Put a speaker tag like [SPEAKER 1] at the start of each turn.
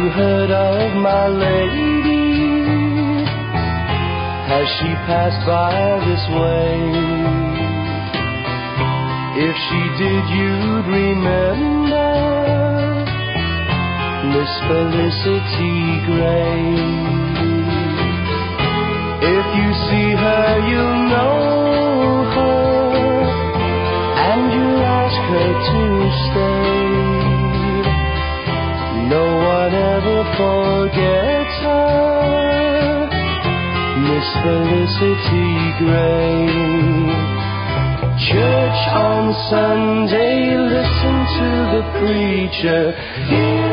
[SPEAKER 1] heard of my lady? Has she passed by this way? If she did, you'd remember Miss Felicity Gray. If you see her, you'll know her, and you'll ask her to stay. No one ever forgets her, Miss Felicity Gray. Church on Sunday, listen to the preacher.